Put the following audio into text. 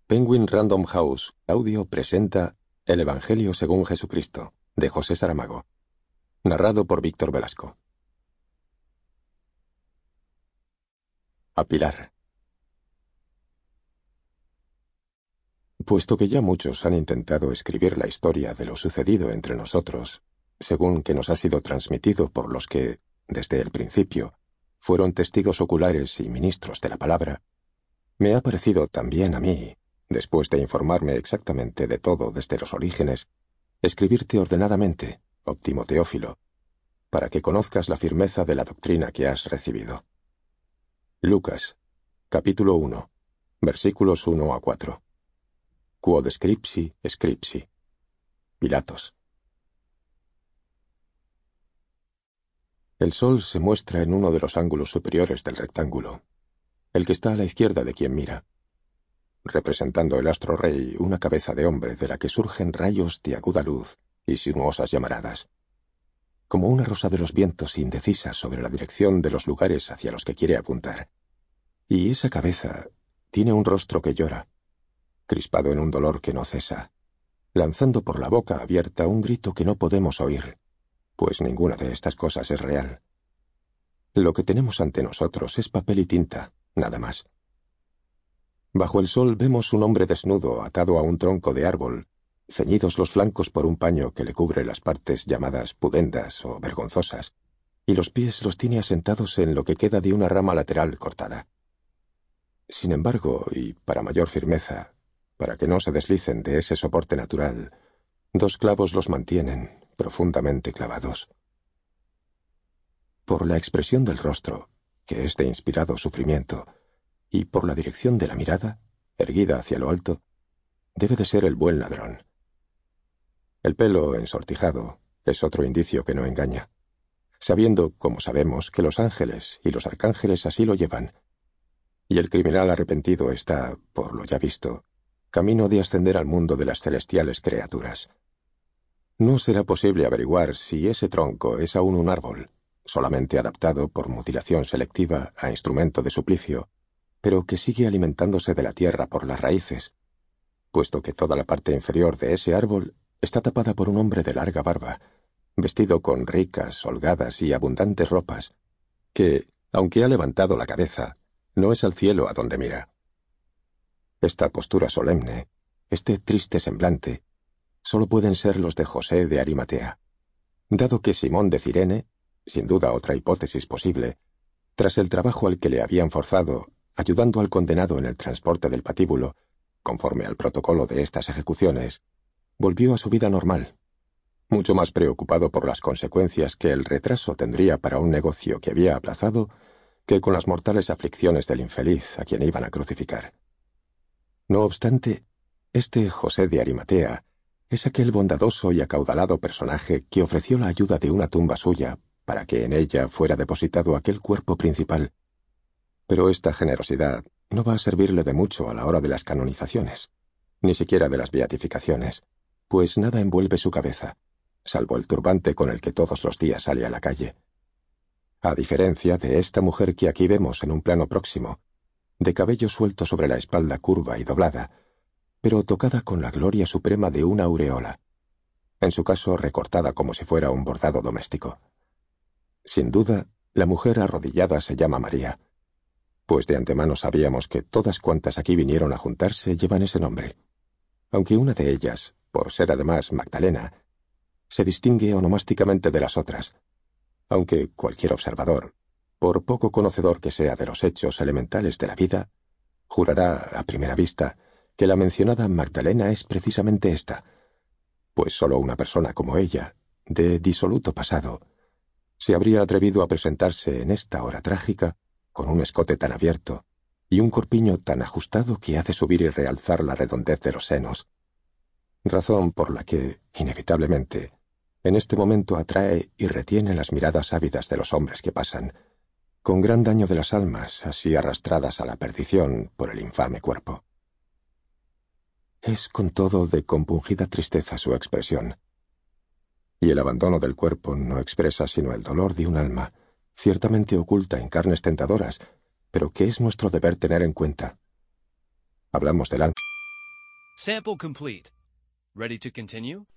Penguin Random House Audio presenta El Evangelio según Jesucristo, de José Saramago. Narrado por Víctor Velasco. A Pilar. Puesto que ya muchos han intentado escribir la historia de lo sucedido entre nosotros, según que nos ha sido transmitido por los que, desde el principio, fueron testigos oculares y ministros de la palabra, me ha parecido también a mí, después de informarme exactamente de todo desde los orígenes, escribirte ordenadamente, óptimo Teófilo, para que conozcas la firmeza de la doctrina que has recibido. Lucas, capítulo 1, versículos 1 a 4. Quod scripsi, scripsi. Pilatos. El sol se muestra en uno de los ángulos superiores del rectángulo, el que está a la izquierda de quien mira, representando el astro rey una cabeza de hombre de la que surgen rayos de aguda luz y sinuosas llamaradas, como una rosa de los vientos indecisa sobre la dirección de los lugares hacia los que quiere apuntar. Y esa cabeza tiene un rostro que llora, crispado en un dolor que no cesa, lanzando por la boca abierta un grito que no podemos oír, pues ninguna de estas cosas es real. Lo que tenemos ante nosotros es papel y tinta, nada más. Bajo el sol vemos un hombre desnudo atado a un tronco de árbol, ceñidos los flancos por un paño que le cubre las partes llamadas pudendas o vergonzosas, y los pies los tiene asentados en lo que queda de una rama lateral cortada. Sin embargo, y para mayor firmeza, para que no se deslicen de ese soporte natural, dos clavos los mantienen profundamente clavados. Por la expresión del rostro, que es de inspirado sufrimiento, y por la dirección de la mirada, erguida hacia lo alto, debe de ser el buen ladrón. El pelo ensortijado es otro indicio que no engaña, sabiendo, como sabemos, que los ángeles y los arcángeles así lo llevan, y el criminal arrepentido está, por lo ya visto, camino de ascender al mundo de las celestiales criaturas. No será posible averiguar si ese tronco es aún un árbol, solamente adaptado por mutilación selectiva a instrumento de suplicio, pero que sigue alimentándose de la tierra por las raíces, puesto que toda la parte inferior de ese árbol está tapada por un hombre de larga barba, vestido con ricas, holgadas y abundantes ropas, que, aunque ha levantado la cabeza, no es al cielo a donde mira. Esta postura solemne, este triste semblante, solo pueden ser los de José de Arimatea, dado que Simón de Cirene, sin duda otra hipótesis posible, tras el trabajo al que le habían forzado, ayudando al condenado en el transporte del patíbulo, conforme al protocolo de estas ejecuciones, volvió a su vida normal, mucho más preocupado por las consecuencias que el retraso tendría para un negocio que había aplazado que con las mortales aflicciones del infeliz a quien iban a crucificar. No obstante, este José de Arimatea es aquel bondadoso y acaudalado personaje que ofreció la ayuda de una tumba suya para que en ella fuera depositado aquel cuerpo principal. Pero esta generosidad no va a servirle de mucho a la hora de las canonizaciones, ni siquiera de las beatificaciones, pues nada envuelve su cabeza, salvo el turbante con el que todos los días sale a la calle. A diferencia de esta mujer que aquí vemos en un plano próximo, de cabello suelto sobre la espalda curva y doblada, pero tocada con la gloria suprema de una aureola, en su caso recortada como si fuera un bordado doméstico. Sin duda, la mujer arrodillada se llama María, pues de antemano sabíamos que todas cuantas aquí vinieron a juntarse llevan ese nombre, aunque una de ellas, por ser además Magdalena, se distingue onomásticamente de las otras, aunque cualquier observador, por poco conocedor que sea de los hechos elementales de la vida, jurará, a primera vista, que la mencionada Magdalena es precisamente esta, pues sólo una persona como ella, de disoluto pasado, se habría atrevido a presentarse en esta hora trágica con un escote tan abierto y un corpiño tan ajustado que hace subir y realzar la redondez de los senos, razón por la que, inevitablemente, en este momento atrae y retiene las miradas ávidas de los hombres que pasan, con gran daño de las almas así arrastradas a la perdición por el infame cuerpo. Es con todo de compungida tristeza su expresión, y el abandono del cuerpo no expresa sino el dolor de un alma, ciertamente oculta en carnes tentadoras, pero que es nuestro deber tener en cuenta. Hablamos del alma. Sample complete. Ready to continue?